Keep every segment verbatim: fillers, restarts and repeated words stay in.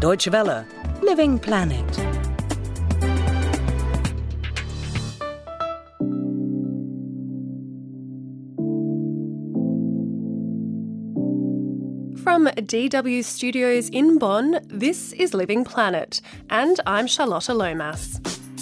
Deutsche Welle. Living Planet. From D W Studios in Bonn, this is Living Planet, and I'm Charlotta Lomas.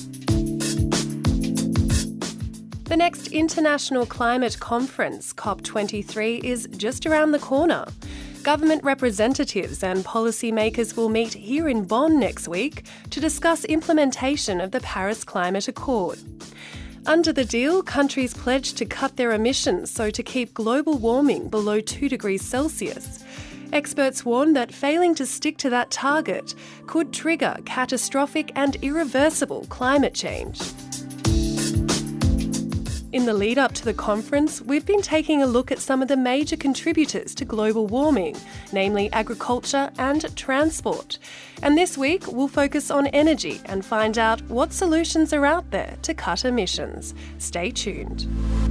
The next International Climate Conference, COP twenty-three, is just around the corner. Government representatives and policymakers will meet here in Bonn next week to discuss implementation of the Paris Climate Accord. Under the deal, countries pledge to cut their emissions so to keep global warming below two degrees Celsius. Experts warn that failing to stick to that target could trigger catastrophic and irreversible climate change. In the lead up to the conference, we've been taking a look at some of the major contributors to global warming, namely agriculture and transport. And this week, we'll focus on energy and find out what solutions are out there to cut emissions. Stay tuned.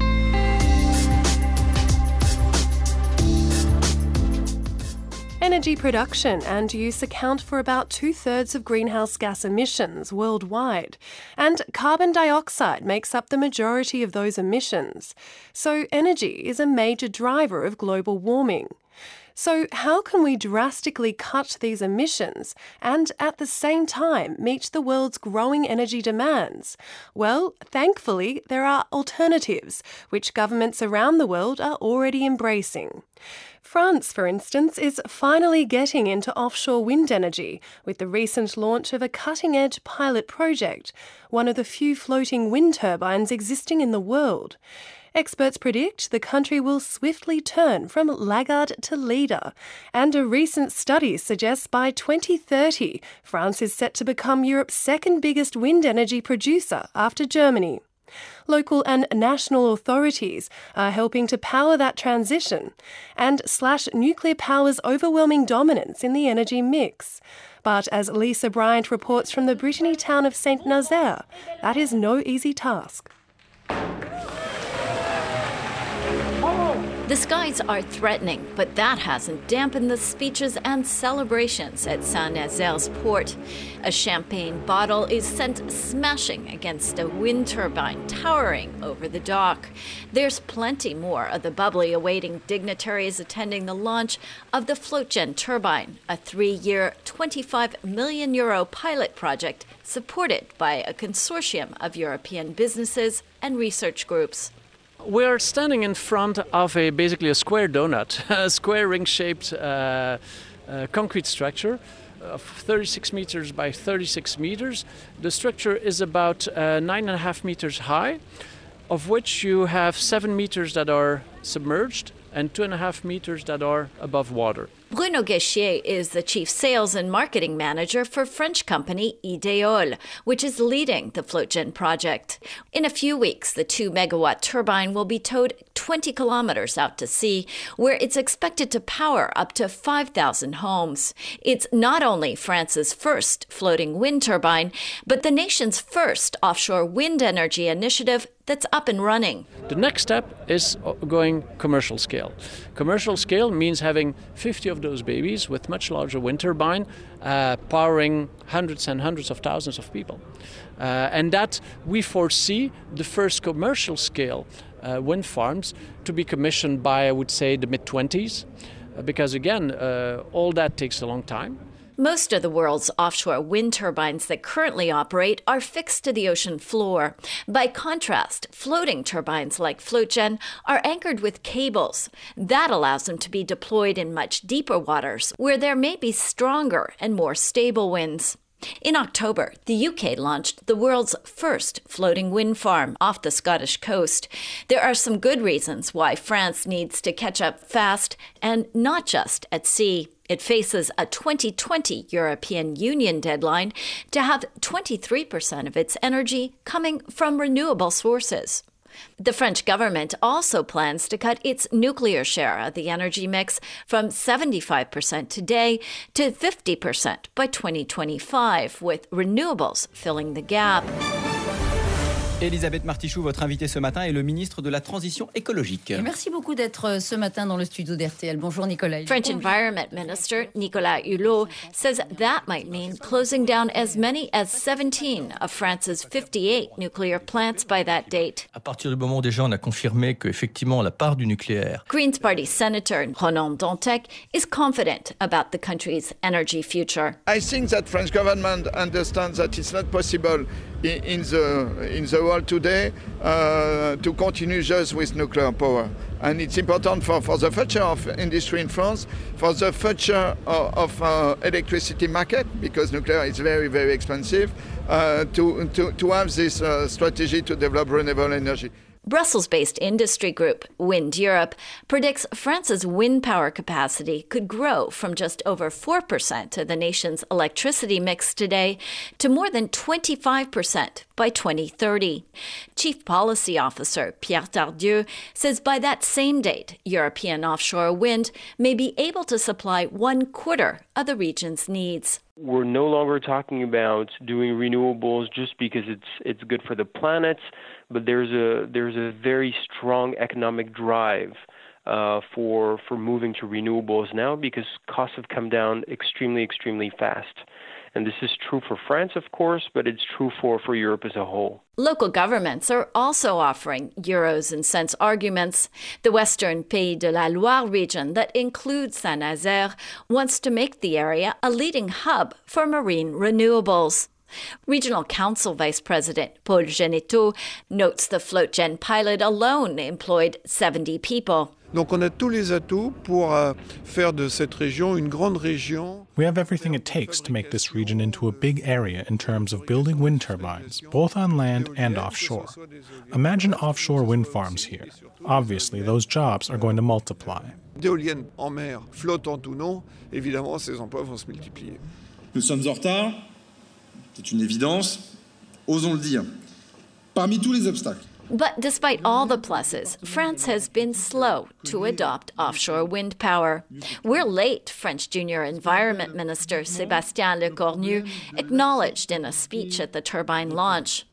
Energy production and use account for about two-thirds of greenhouse gas emissions worldwide, and carbon dioxide makes up the majority of those emissions. So energy is a major driver of global warming. So how can we drastically cut these emissions and at the same time meet the world's growing energy demands? Well, thankfully, there are alternatives, which governments around the world are already embracing. France, for instance, is finally getting into offshore wind energy with the recent launch of a cutting-edge pilot project, one of the few floating wind turbines existing in the world. Experts predict the country will swiftly turn from laggard to leader, and a recent study suggests by twenty thirty, France is set to become Europe's second biggest wind energy producer after Germany. Local and national authorities are helping to power that transition and slash nuclear power's overwhelming dominance in the energy mix. But as Lisa Bryant reports from the Brittany town of Saint Nazaire, that is no easy task. The skies are threatening, but that hasn't dampened the speeches and celebrations at Saint-Nazaire's port. A champagne bottle is sent smashing against a wind turbine towering over the dock. There's plenty more of the bubbly awaiting dignitaries attending the launch of the FloatGen turbine, a three-year, twenty-five million euro pilot project supported by a consortium of European businesses and research groups. We're standing in front of a basically a square donut, a square ring-shaped uh, uh, concrete structure of thirty-six meters by thirty-six meters. The structure is about uh, nine and a half meters high, of which you have seven meters that are submerged and two and a half meters that are above water. Bruno Guéchier is the chief sales and marketing manager for French company Ideol, which is leading the FloatGen project. In a few weeks, the two megawatt turbine will be towed twenty kilometers out to sea, where it's expected to power up to five thousand homes. It's not only France's first floating wind turbine, but the nation's first offshore wind energy initiative that's up and running. The next step is going commercial scale. Commercial scale means having fifty of those babies with much larger wind turbine, uh, powering hundreds and hundreds of thousands of people. Uh, and that we foresee the first commercial scale uh, wind farms to be commissioned by, I would say, the mid twenties, uh, because again, uh, all that takes a long time. Most of the world's offshore wind turbines that currently operate are fixed to the ocean floor. By contrast, floating turbines like FloatGen are anchored with cables. That allows them to be deployed in much deeper waters, where there may be stronger and more stable winds. In October, the U K launched the world's first floating wind farm off the Scottish coast. There are some good reasons why France needs to catch up fast, and not just at sea. It faces a twenty twenty European Union deadline to have twenty-three percent of its energy coming from renewable sources. The French government also plans to cut its nuclear share of the energy mix from seventy-five percent today to fifty percent by twenty twenty-five, with renewables filling the gap. Elisabeth Martichoux, votre invitée ce matin, est le ministre de la Transition écologique. Et merci beaucoup d'être ce matin dans le studio d'R T L. Bonjour Nicolas. French Environment Minister Nicolas Hulot says that might mean closing down as many as seventeen of France's fifty-eight nuclear plants by that date. À partir du moment où déjà on a confirmé qu'effectivement la part du nucléaire. Greens Party Senator Ronan Dantec is confident about the country's energy future. I think that French government understands that it's not possible in, in the in the world today uh, to continue just with nuclear power. And it's important for, for the future of industry in France, for the future of, of uh, electricity market, because nuclear is very, very expensive, uh, to, to, to have this uh, strategy to develop renewable energy. Brussels-based industry group Wind Europe predicts France's wind power capacity could grow from just over four percent of the nation's electricity mix today to more than twenty-five percent by twenty thirty. Chief Policy Officer Pierre Tardieu says by that same date, European offshore wind may be able to supply one quarter of the region's needs. We're no longer talking about doing renewables just because it's it's good for the planet, but there's a there's a very strong economic drive uh, for for moving to renewables now because costs have come down extremely extremely fast. And this is true for France, of course, but it's true for, for Europe as a whole. Local governments are also offering euros and cents arguments. The western Pays de la Loire region that includes Saint-Nazaire wants to make the area a leading hub for marine renewables. Regional Council Vice President Paul Geneteau notes the FloatGen pilot alone employed seventy people. Donc on a tous les atouts pour uh, faire de cette région une grande région. We have everything it takes to make this region into a big area in terms of building wind turbines, both on land and offshore. Imagine offshore wind farms here. Obviously, those jobs are going to multiply. D'éoliennes en mer, flottantes ou non, évidemment, ces emplois vont se multiplier. Nous sommes en retard, c'est une évidence, osons le dire. Parmi tous les obstacles, But despite all the pluses, France has been slow to adopt offshore wind power. We're late, French Junior Environment Minister Sébastien Lecornu acknowledged in a speech at the turbine launch.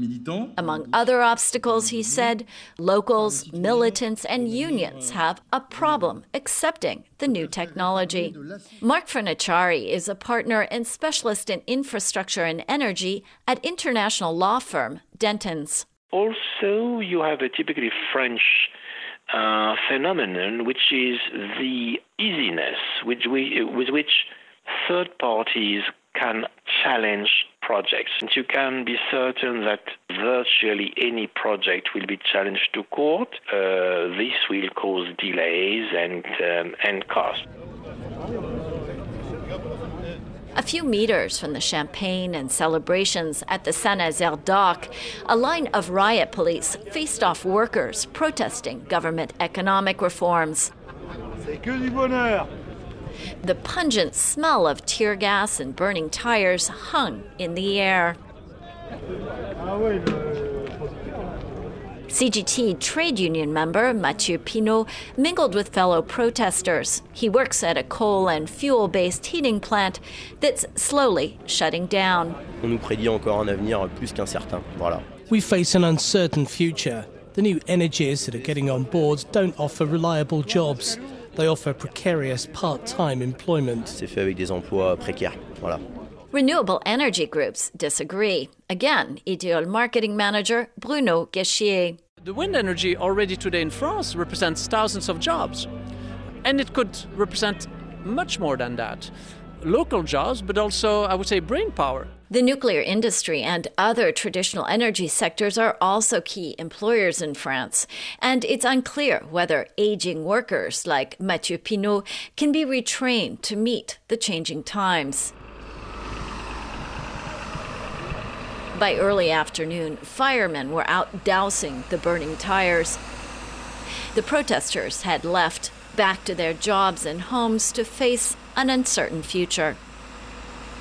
Among other obstacles, he said, locals, militants, and unions have a problem accepting the new technology. Mark Fernacciari is a partner and specialist in infrastructure and energy at international law firm Dentons. Also, you have a typically French uh, phenomenon, which is the easiness with, we, with which third parties can challenge projects. And you can be certain that virtually any project will be challenged to court. Uh, this will cause delays and, um, and costs. A few meters from the champagne and celebrations at the Saint-Nazaire dock, a line of riot police faced off workers protesting government economic reforms. C'est que du bonheur. The pungent smell of tear gas and burning tires hung in the air. C G T trade union member Mathieu Pinot mingled with fellow protesters. He works at a coal and fuel-based heating plant that's slowly shutting down. On nous prédit encore un avenir plus qu'incertain. Voilà. We face an uncertain future. The new energies that are getting on board don't offer reliable jobs. They offer precarious part-time employment. C'est fait avec des emplois précaires. Voilà. Renewable energy groups disagree. Again, Ideol marketing manager Bruno Guéchier. The wind energy already today in France represents thousands of jobs. And it could represent much more than that. Local jobs, but also, I would say, brain power. The nuclear industry and other traditional energy sectors are also key employers in France. And it's unclear whether aging workers like Mathieu Pinot can be retrained to meet the changing times. By early afternoon, firemen were out dousing the burning tires. The protesters had left, back to their jobs and homes to face an uncertain future.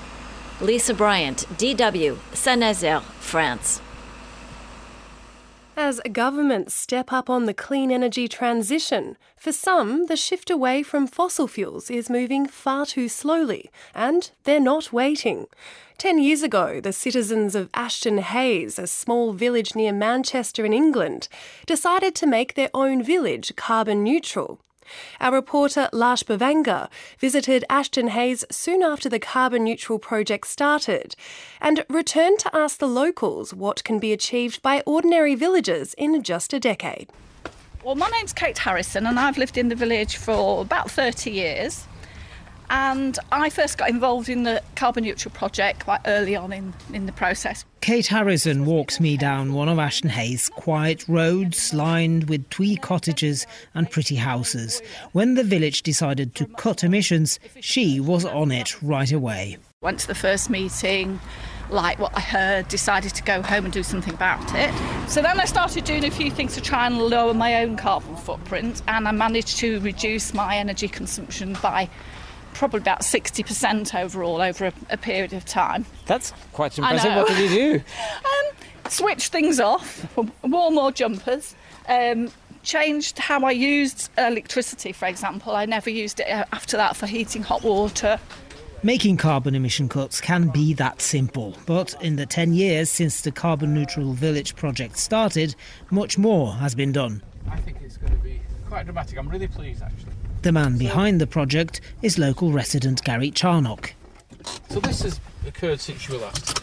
Lisa Bryant, D W, Saint-Nazaire, France. As governments step up on the clean energy transition, for some, the shift away from fossil fuels is moving far too slowly, and they're not waiting. Ten years ago, the citizens of Ashton Hayes, a small village near Manchester in England, decided to make their own village carbon neutral. Our reporter Lash Bavanga visited Ashton Hayes soon after the carbon neutral project started and returned to ask the locals what can be achieved by ordinary villagers in just a decade. Well, my name's Kate Harrison and I've lived in the village for about thirty years. And I first got involved in the carbon neutral project quite early on in, in the process. Kate Harrison walks me down one of Ashton Hayes' quiet roads lined with twee cottages and pretty houses. When the village decided to cut emissions, she was on it right away. Went to the first meeting, liked what I heard, decided to go home and do something about it. So then I started doing a few things to try and lower my own carbon footprint, and I managed to reduce my energy consumption by probably about sixty percent overall over a, a period of time. That's quite impressive. What did you do? um, switched things off, wore more jumpers, um, changed how I used electricity, for example. I never used it after that for heating hot water. Making carbon emission cuts can be that simple, but in the ten years since the Carbon Neutral Village project started, much more has been done. I think it's going to be quite dramatic. I'm really pleased, actually. The man behind the project is local resident Gary Charnock. So this has occurred since you were last.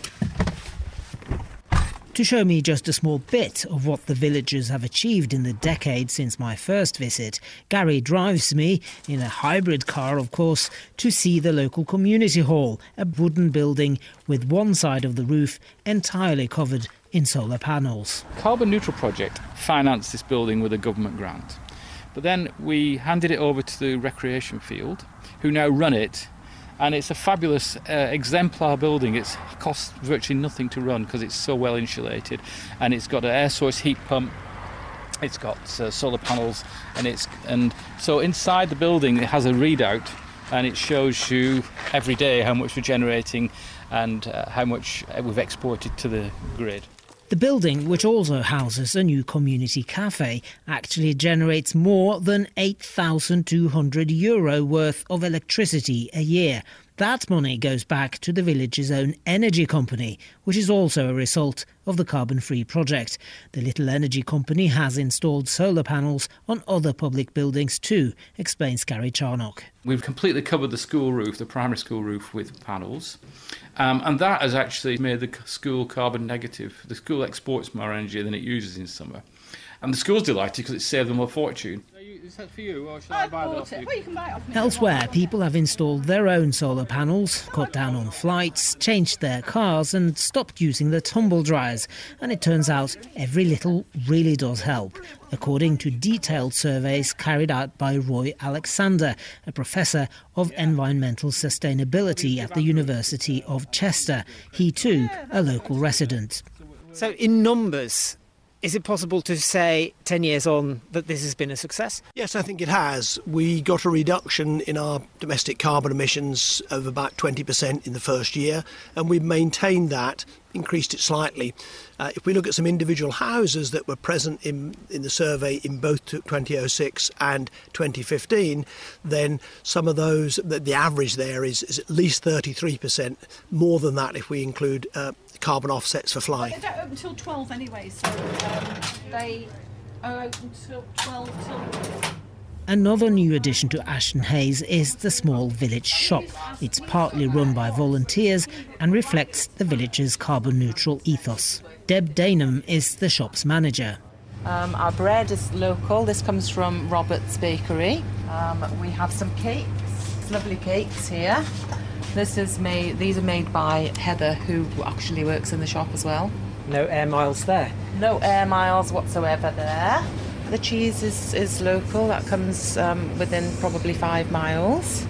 To show me just a small bit of what the villagers have achieved in the decade since my first visit, Gary drives me, in a hybrid car of course, to see the local community hall, a wooden building with one side of the roof entirely covered in solar panels. Carbon Neutral Project financed this building with a government grant. But then we handed it over to the recreation field, who now run it, and it's a fabulous uh, exemplar building. It costs virtually nothing to run because it's so well insulated, and it's got an air source heat pump, it's got uh, solar panels, and it's and so inside the building it has a readout, and it shows you every day how much we're generating and uh, how much we've exported to the grid. The building, which also houses a new community cafe, actually generates more than eight thousand two hundred euro worth of electricity a year. That money goes back to the village's own energy company, which is also a result of the carbon-free project. The little energy company has installed solar panels on other public buildings too, explains Gary Charnock. We've completely covered the school roof, the primary school roof, with panels. Um, and that has actually made the school carbon negative. The school exports more energy than it uses in summer. And the school's delighted because it saved them a fortune. Is that for you, or should I, I buy that off you? Well, you can buy it off me. Elsewhere, people have installed their own solar panels, cut down on flights, changed their cars and stopped using the tumble dryers. And it turns out every little really does help, according to detailed surveys carried out by Roy Alexander, a professor of environmental sustainability at the University of Chester. He too, a local resident. So in numbers, is it possible to say, ten years on, that this has been a success? Yes, I think it has. We got a reduction in our domestic carbon emissions of about twenty percent in the first year, and we've maintained that, increased it slightly. Uh, if we look at some individual houses that were present in, in the survey in both twenty oh six and twenty fifteen, then some of those, the, the average there is, is at least thirty-three percent, more than that if we include uh, carbon offsets for flying. Well, they don't open until twelve anyway, so um, they are open till twelve till... Another new addition to Ashton Hayes is the small village shop. It's partly run by volunteers and reflects the village's carbon-neutral ethos. Deb Dainham is the shop's manager. Um, our bread is local. This comes from Robert's Bakery. Um, we have some cakes, lovely cakes here. This is made. These are made by Heather, who actually works in the shop as well. No air miles there? No air miles whatsoever there. The cheese is, is local. That comes um, within probably five miles.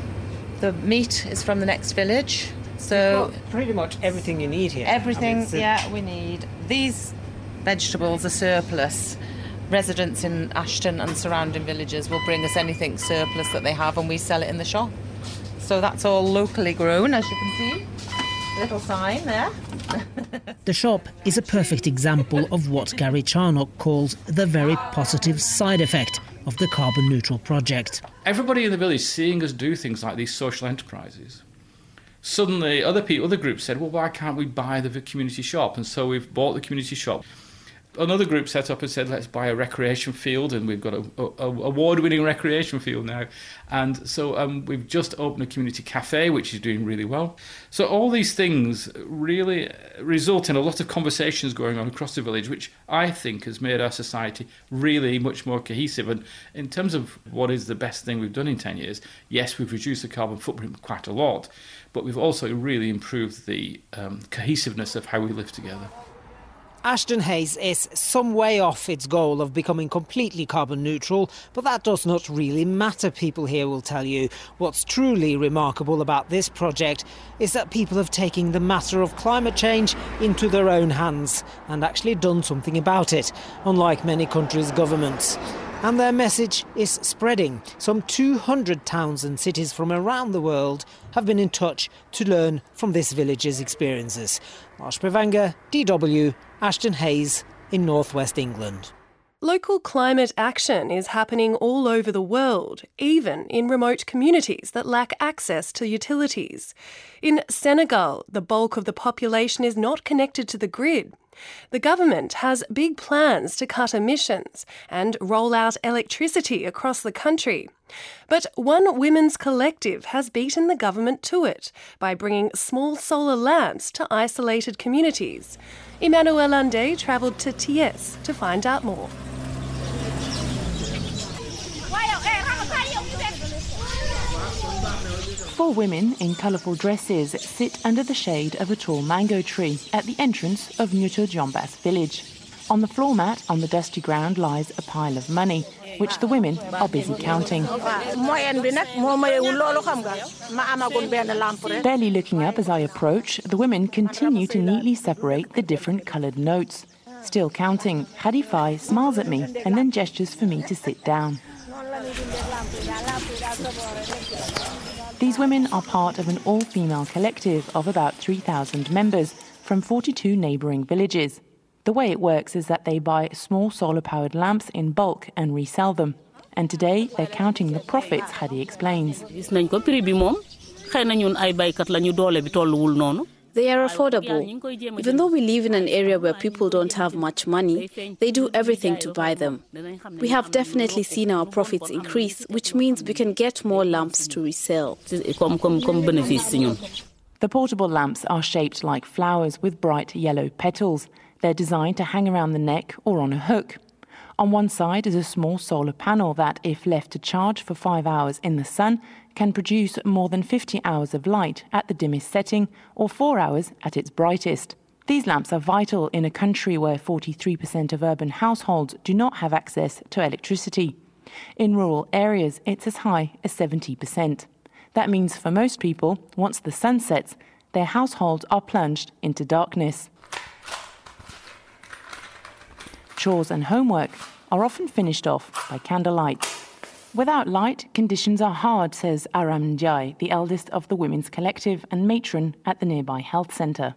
The meat is from the next village. So pretty much everything you need here. Everything, I mean, yeah, we need. These vegetables are surplus. Residents in Ashton and surrounding villages will bring us anything surplus that they have, and we sell it in the shop. So that's all locally grown, as you can see. Little sign there. The shop is a perfect example of what Gary Charnock calls the very positive side effect of the carbon neutral project. Everybody in the village seeing us do things like these social enterprises, suddenly other people, other groups said, well, why can't we buy the community shop? And so we've bought the community shop. Another group set up and said, let's buy a recreation field, and we've got a, a, a award-winning recreation field now. And so um, we've just opened a community cafe, which is doing really well. So all these things really result in a lot of conversations going on across the village, which I think has made our society really much more cohesive. And in terms of what is the best thing we've done in ten years, yes, we've reduced the carbon footprint quite a lot, but we've also really improved the um, cohesiveness of how we live together. Ashton Hayes is some way off its goal of becoming completely carbon neutral, but that does not really matter, people here will tell you. What's truly remarkable about this project is that people have taken the matter of climate change into their own hands and actually done something about it, unlike many countries' governments. And their message is spreading. Some two hundred towns and cities from around the world have been in touch to learn from this village's experiences. Lars Prevanger, D W, Ashton Hayes in northwest England. Local climate action is happening all over the world, even in remote communities that lack access to utilities. In Senegal, the bulk of the population is not connected to the grid. The government has big plans to cut emissions and roll out electricity across the country. But one women's collective has beaten the government to it by bringing small solar lamps to isolated communities. Emmanuel Ande travelled to Thiès to find out more. Four women in colourful dresses sit under the shade of a tall mango tree at the entrance of Nuto Djombas village. On the floor mat on the dusty ground lies a pile of money, which the women are busy counting. Barely looking up as I approach, the women continue to neatly separate the different coloured notes. Still counting, Khadifai smiles at me and then gestures for me to sit down. These women are part of an all-female collective of about three thousand members from forty-two neighbouring villages. The way it works is that they buy small solar-powered lamps in bulk and resell them. And today they're counting the profits, Khadi explains. They are affordable. Even though we live in an area where people don't have much money, they do everything to buy them. We have definitely seen our profits increase, which means we can get more lamps to resell. The portable lamps are shaped like flowers with bright yellow petals. They're designed to hang around the neck or on a hook. On one side is a small solar panel that, if left to charge for five hours in the sun, can produce more than fifty hours of light at the dimmest setting or four hours at its brightest. These lamps are vital in a country where forty-three percent of urban households do not have access to electricity. In rural areas, it's as high as seventy percent. That means for most people, once the sun sets, their households are plunged into darkness. Chores and homework are often finished off by candlelight. Without light, conditions are hard, says Aram Njai, the eldest of the women's collective and matron at the nearby health centre.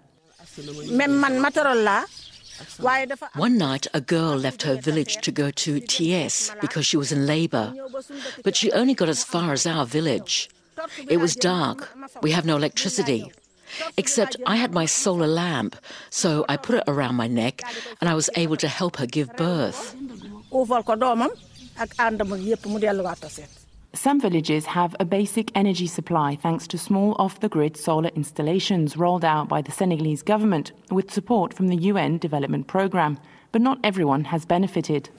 One night, a girl left her village to go to Thiès because she was in labour, but she only got as far as our village. It was dark. We have no electricity. Except I had my solar lamp, so I put it around my neck and I was able to help her give birth. Some villages have a basic energy supply thanks to small off-the-grid solar installations rolled out by the Senegalese government with support from the U N Development Programme, but not everyone has benefited.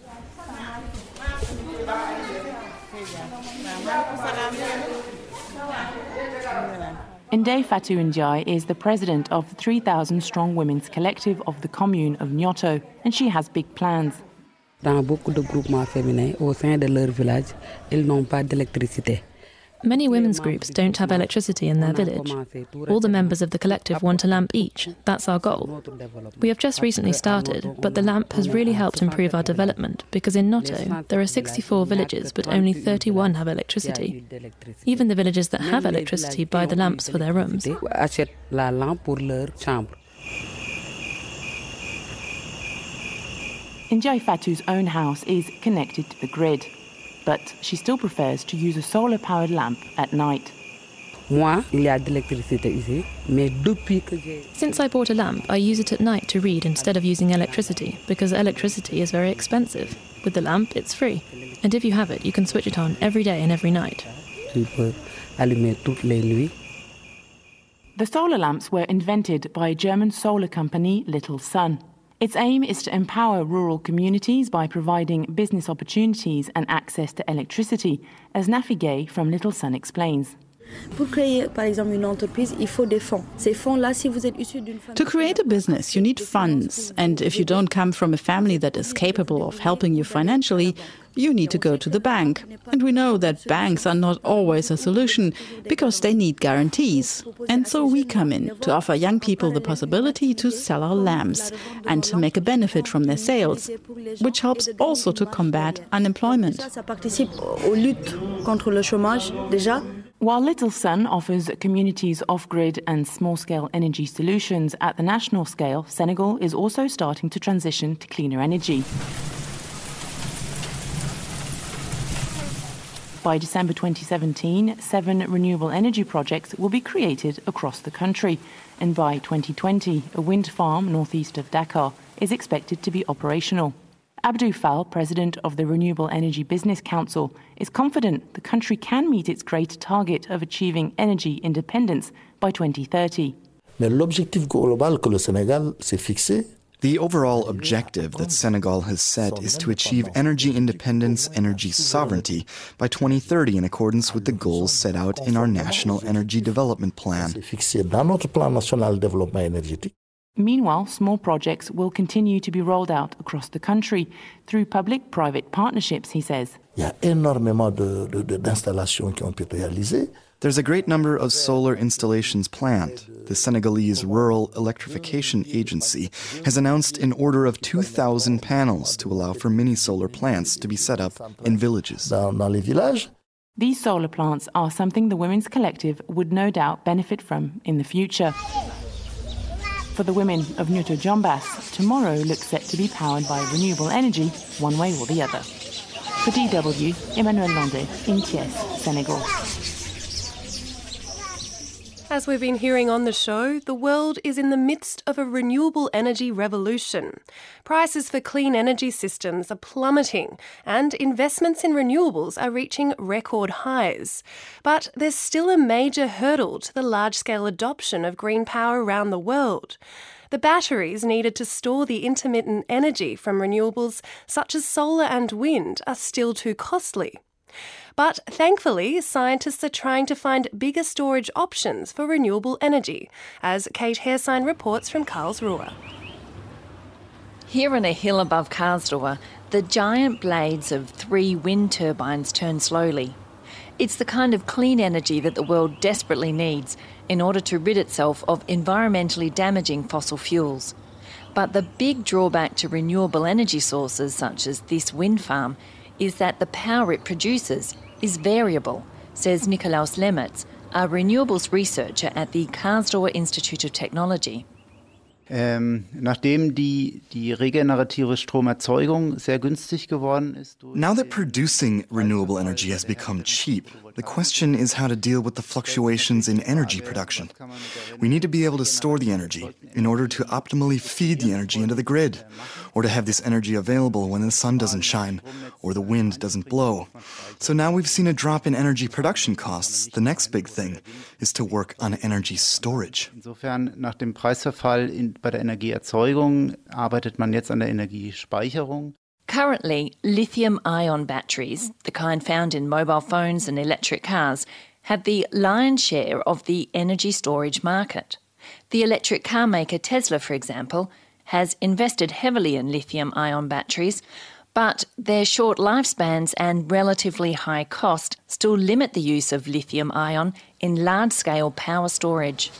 Ndeye Fatou Ndiaye is the president of the three thousand strong women's collective of the commune of Nyoto, and she has big plans. Dans beaucoup de groupements féminins au sein de leur village, ils n'ont pas d'électricité. Many women's groups don't have electricity in their village. All the members of the collective want a lamp each. That's our goal. We have just recently started, but the lamp has really helped improve our development because in Noto there are sixty-four villages but only thirty-one have electricity. Even the villages that have electricity buy the lamps for their rooms. Njai Fatu's own house is connected to the grid, but she still prefers to use a solar-powered lamp at night. Since I bought a lamp, I use it at night to read instead of using electricity, because electricity is very expensive. With the lamp, it's free. And if you have it, you can switch it on every day and every night. The solar lamps were invented by German solar company Little Sun. Its aim is to empower rural communities by providing business opportunities and access to electricity, as Nafi Gay from Little Sun explains. To create a business, you need funds, and if you don't come from a family that is capable of helping you financially, you need to go to the bank. And we know that banks are not always a solution because they need guarantees. And so we come in to offer young people the possibility to sell our lamps and to make a benefit from their sales, which helps also to combat unemployment. While Little Sun offers communities off-grid and small-scale energy solutions at the national scale, Senegal is also starting to transition to cleaner energy. By December twenty seventeen, seven renewable energy projects will be created across the country, and by twenty twenty, a wind farm northeast of Dakar is expected to be operational. Abdou Fall, president of the Renewable Energy Business Council, is confident the country can meet its great target of achieving energy independence by twenty thirty. Mais l'objectif global que le Sénégal s'est fixé. The overall objective that Senegal has set is to achieve energy independence, energy sovereignty by twenty thirty in accordance with the goals set out in our National Energy Development Plan. Meanwhile, small projects will continue to be rolled out across the country through public-private partnerships, he says. There's a great number of solar installations planned. The Senegalese Rural Electrification Agency has announced an order of two thousand panels to allow for mini solar plants to be set up in villages. These solar plants are something the Women's Collective would no doubt benefit from in the future. For the women of Nuto Jombas, tomorrow looks set to be powered by renewable energy, one way or the other. For D W, Emmanuel Landé in Thiès, Senegal. As we've been hearing on the show, the world is in the midst of a renewable energy revolution. Prices for clean energy systems are plummeting and investments in renewables are reaching record highs. But there's still a major hurdle to the large-scale adoption of green power around the world. The batteries needed to store the intermittent energy from renewables such as solar and wind are still too costly. But thankfully, scientists are trying to find bigger storage options for renewable energy, as Kate Hairsign reports from Karlsruhe. Here on a hill above Karlsruhe, the giant blades of three wind turbines turn slowly. It's the kind of clean energy that the world desperately needs in order to rid itself of environmentally damaging fossil fuels. But the big drawback to renewable energy sources such as this wind farm is that the power it produces is variable, says Nikolaus Lemmertz, a renewables researcher at the Karlsruhe Institute of Technology. Ähm, nachdem die, die regenerative Stromerzeugung sehr günstig geworden ist. Now that producing renewable energy has become cheap, the question is how to deal with the fluctuations in energy production. We need to be able to store the energy in order to optimally feed the energy into the grid, or to have this energy available when the sun doesn't shine or the wind doesn't blow. So now we've seen a drop in energy production costs. The next big thing is to work on energy storage. Insofern, nach dem Preisverfall in, bei der Energieerzeugung arbeitet man jetzt an der Energiespeicherung. Currently, lithium-ion batteries, the kind found in mobile phones and electric cars, have the lion's share of the energy storage market. The electric car maker Tesla, for example, has invested heavily in lithium-ion batteries, But their short lifespans and relatively high cost still limit the use of lithium-ion in large-scale power storage.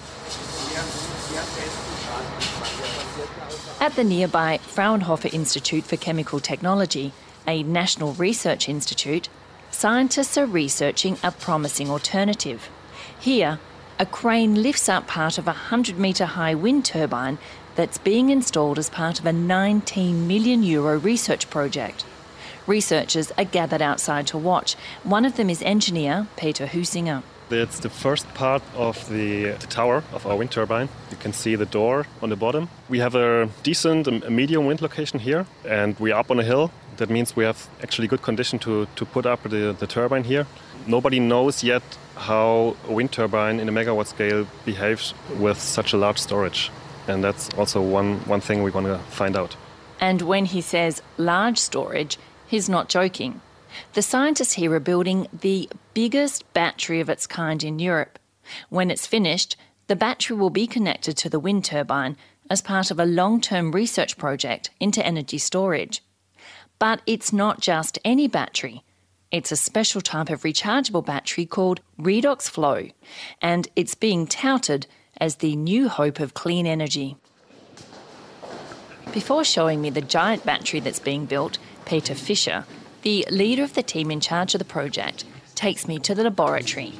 At the nearby Fraunhofer Institute for Chemical Technology, a national research institute, scientists are researching a promising alternative. Here, a crane lifts up part of a one hundred metre high wind turbine that's being installed as part of a nineteen million euro research project. Researchers are gathered outside to watch. One of them is engineer Peter Husinger. It's the first part of the, the tower of our wind turbine. You can see the door on the bottom. We have a decent, a medium wind location here, and we are up on a hill. That means we have actually good condition to, to put up the, the turbine here. Nobody knows yet how a wind turbine in a megawatt scale behaves with such a large storage. And that's also one, one thing we want to find out. And when he says large storage, he's not joking. The scientists here are building the biggest battery of its kind in Europe. When it's finished, the battery will be connected to the wind turbine as part of a long-term research project into energy storage. But it's not just any battery. It's a special type of rechargeable battery called Redox Flow, and it's being touted as the new hope of clean energy. Before showing me the giant battery that's being built, Peter Fischer, the leader of the team in charge of the project, takes me to the laboratory.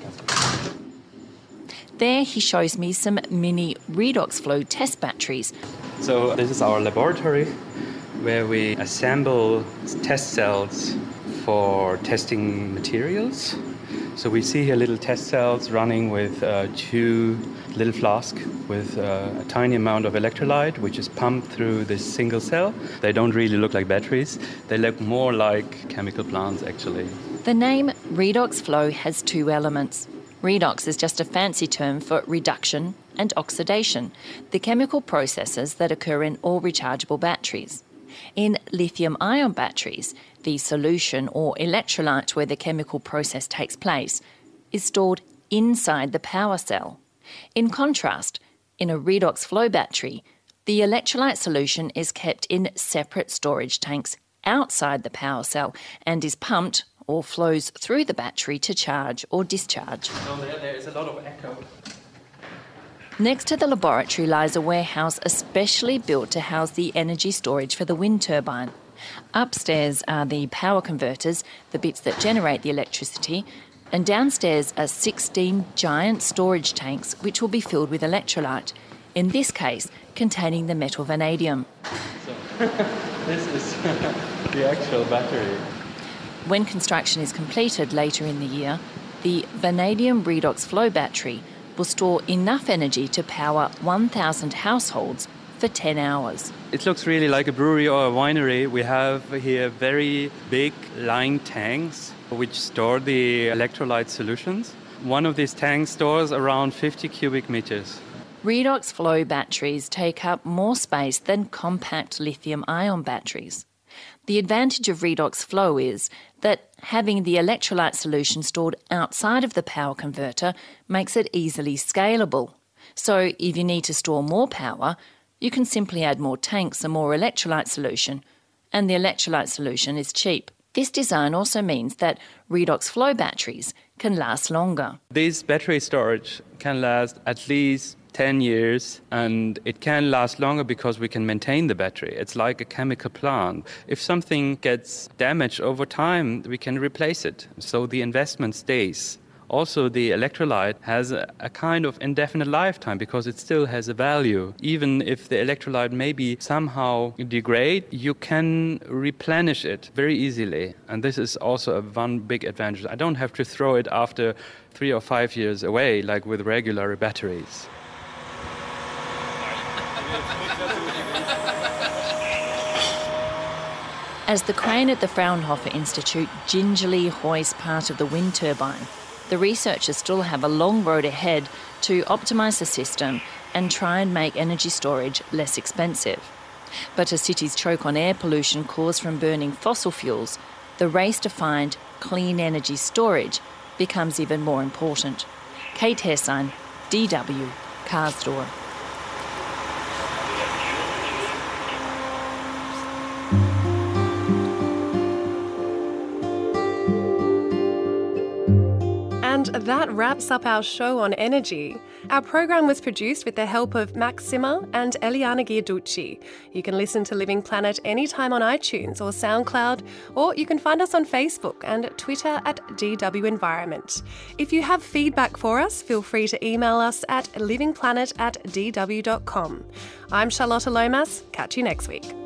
There he shows me some mini Redox Flow test batteries. So this is our laboratory where we assemble test cells for testing materials. So we see here little test cells running with uh, two little flasks with uh, a tiny amount of electrolyte, which is pumped through this single cell. They don't really look like batteries. They look more like chemical plants, actually. The name Redox Flow has two elements. Redox is just a fancy term for reduction and oxidation, the chemical processes that occur in all rechargeable batteries. In lithium-ion batteries, the solution or electrolyte where the chemical process takes place is stored inside the power cell. In contrast, in a Redox Flow battery, the electrolyte solution is kept in separate storage tanks outside the power cell and is pumped or flows through the battery to charge or discharge. Oh, there, there is a lot of echo. Next to the laboratory lies a warehouse especially built to house the energy storage for the wind turbine. Upstairs are the power converters, the bits that generate the electricity, and downstairs are sixteen giant storage tanks which will be filled with electrolyte, in this case containing the metal vanadium. So, this is the actual battery. When construction is completed later in the year, the vanadium Redox Flow battery will store enough energy to power one thousand households for ten hours. It looks really like a brewery or a winery. We have here very big line tanks which store the electrolyte solutions. One of these tanks stores around fifty cubic meters. Redox Flow batteries take up more space than compact lithium-ion batteries. The advantage of Redox Flow is that having the electrolyte solution stored outside of the power converter makes it easily scalable. So if you need to store more power, you can simply add more tanks and more electrolyte solution, and the electrolyte solution is cheap. This design also means that Redox Flow batteries can last longer. This battery storage can last at least ten years, and it can last longer because we can maintain the battery. It's like a chemical plant. If something gets damaged over time, we can replace it. So the investment stays. Also, the electrolyte has a, a kind of indefinite lifetime because it still has a value. Even if the electrolyte maybe somehow degrade, you can replenish it very easily. And this is also a one big advantage. I don't have to throw it after three or five years away like with regular batteries. As the crane at the Fraunhofer Institute gingerly hoists part of the wind turbine, the researchers still have a long road ahead to optimise the system and try and make energy storage less expensive. But as cities choke on air pollution caused from burning fossil fuels, the race to find clean energy storage becomes even more important. Kate Hersign, D W, Karlsruhe. that wraps up our show on energy. Our program was produced with the help of Maxima and Eliana Giarducci. You can listen to Living Planet anytime on iTunes or SoundCloud, or you can find us on Facebook and Twitter at D W Environment. If you have feedback for us, feel free to email us at livingplanet at d w dot com. I'm Charlotta Lomas. Catch you next week.